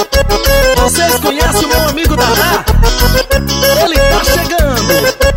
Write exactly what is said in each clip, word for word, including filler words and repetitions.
Vocês conhecem o meu amigo Dadá? Ele tá chegando.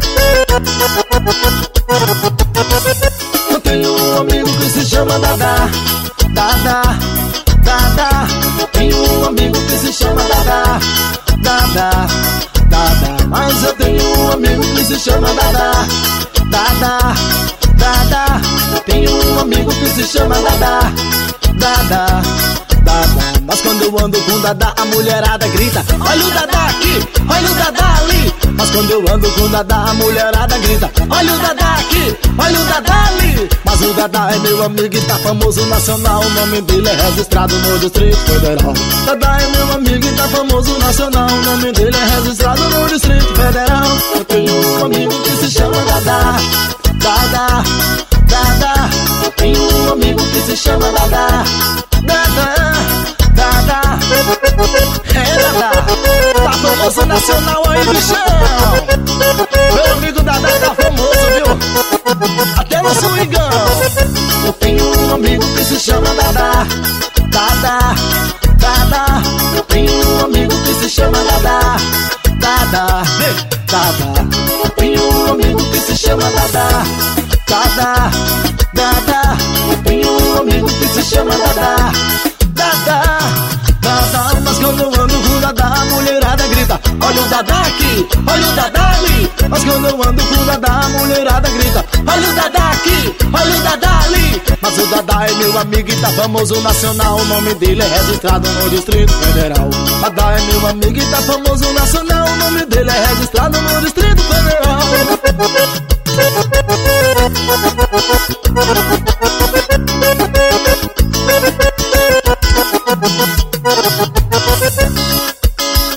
Eu tenho um amigo que se chama Dadá. Dadá, Dadá. Tenho um amigo que se chama Dadá. Dadá, Dadá. Mas eu tenho um amigo que se chama Dadá. Dadá, Dadá. Tenho um amigo que se chama Dadá. Dadá, Dadá. Mas quando eu ando com Dadá, a mulherada grita: olha o Dadá aqui, olha o Dadá ali. Mas quando eu ando com Dadá, a mulherada grita: olha o Dadá aqui, olha o Dadá ali. Mas o Dadá é meu amigo e tá famoso nacional. O nome dele é registrado no Distrito Federal. Dadá é meu amigo e tá famoso nacional. O nome dele é registrado no Distrito Federal. Eu tenho um amigo que se chama Dadá. Dadá, Dadá. Eu tenho um amigo que se chama Dadá. Dadá, Dadá. É Dadá, tá famoso nacional aí, bichão. Meu amigo Dadá tá famoso, viu? Até no swingão. Eu tenho um amigo que se chama Dadá. Dadá, Dadá. Eu tenho um amigo que se chama Dadá. Dadá, Dadá. Eu tenho um amigo que se chama Dadá. Dadá, Dadá. Eu tenho um amigo que se chama Dadá. Dadá, Dadá. Mas quando eu ando com o Dadá, a mulherada grita: olha o Dadá aqui, olha o Dadá ali. Mas quando eu ando com o Dadá, a mulherada grita: olha o Dadá aqui, olha o Dadá ali. Mas o Dadá é meu amigo e tá famoso nacional. O nome dele é registrado no Distrito Federal. Dadá é meu amigo e tá famoso nacional. O nome dele é registrado no Distrito Federal.